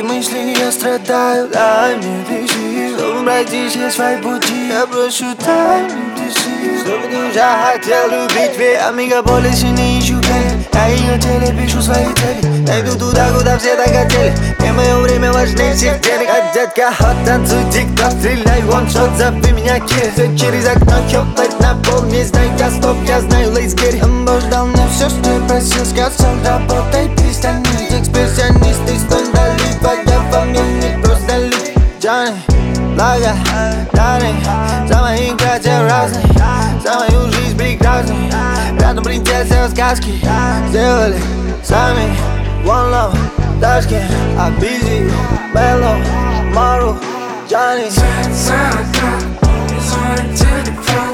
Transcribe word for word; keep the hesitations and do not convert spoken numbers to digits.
мысли, я страдаю. Дай мне дыши, чтобы пройти все свои пути. Я прошу, дай мне дыши, чтобы душа хотел любить. Ведь а мегаполисе не ищу гель. Я ее теле пишу свои цели. Найду туда, куда все так хотели. Мне мое время важнее всех денег. А детка, хот, танцуй, тик-ток, стреляй, ваншот, зови меня кир. Через окно, хёпать на пол, не знаю, я стоп, я знаю, let's get it. Боже дал мне все, что я просил, сказал, работай, перестань. Экспрессионист, ты стой вдали, твоя фамилия не просто люди. Джонни, Лага, Дани, за мои братья разные, за мою жизнь прекрасной. Рядом принцесса сказки, сделали сами. One love, Ташкент, Абизи, Мело, Мару, Джонни. Звонит телефон.